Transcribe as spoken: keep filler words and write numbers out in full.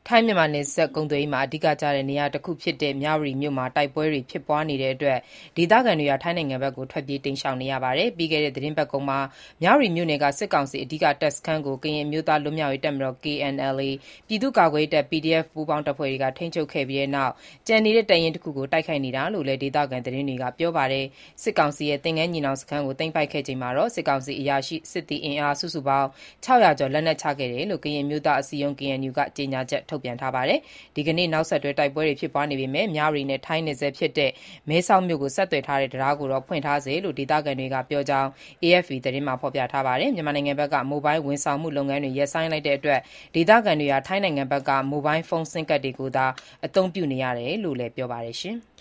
ထိုင်းမြန်မာနယ်စပ်ကုန်သွယ်ရေးမှာအဓိကကျတဲ့နေရာတစ်ခုဖြစ်တဲ့မြဝတီမြို့မှာတိုက်ပွဲတွေဖြစ်ပွားနေတဲ့အတွက်ဒေသခံတွေဟာထိုင်းနိုင်ငံဘက်ကိုထွက်ပြေးတိမ်းရှောင်နေရပါတယ်။ပြီးခဲ့တဲ့သီတင်းပတ်ကုန်မှာမြဝတီမြို့နယ်ကစစ်ကောင်စီအဓိကတပ်စခန်းကိုကရင်အမျိုးသားလွတ်မြောက်ရေးတပ်မတော် (ကေအန်အယ်လ်အေ) ပြည်သူ့ကာကွယ်ရေးတပ် (ပီဒီအက်ဖ်) ပူးပေါင်းတပ်ဖွဲ့တွေကထိန်းချုပ်ခဲ့ပြီးတဲ့နောက်ကျန်နေတဲ့တပ်ရင်းတစ်ခုကိုတိုက်ခိုက်နေတာလို့လည်းဒေသခံသတင်းတွေကပြောပါတယ်။စစ်ကောင်စီရဲ့သင်္ကန်းညီနောင်စခန်းကိုသိမ်းပိုက်ခဲ့ချိန်မှာတော့စစ်ကောင်စီအရာရှိစစ်သည်အင်အားစုစုပေါင်းခြောက်ရာကျော်လက်နက်ချခဲ့တယ်လို့ကရင်အမျိုးသားအစည်းအရုံး ကေအန်ယူ ကကြေညာချက်ထုတ်ပြန်ထားပါတယ်။ဒီကနေ့နောက်ဆက်တွဲတိုက်ပွဲတွေဖြစ်ပွားနေပေမဲ့မြဝတီနဲ့ထိုင်းနယ်စပ်ဖြစ်တဲ့မဲဆောက်မြို့ကိုဆက်သွယ်ထားတဲ့တံတားကိုတော့ဖွင့်ထားဆဲလို့ဒေသခံတွေကပြောကြောင်း အေအက်ဖ်ပီ သတင်းမှာဖော်ပြထားပါတယ်။မြန်မာနိုင်ငံဘက်ကမိုဘိုင်းဝန်ဆောင်မှုလုပ်ငန်းတွေရပ်ဆိုင်းလိုက်တဲ့အတွက်ဒေသခံတွေဟာထိုင်းနိုင်ငံဘက်ကမိုဘိုင်းဖုန်းဆင်းကဒ်တွေကိုသာအသုံးပြုနေရတယ်လို့လည်းပြောပါတယ်။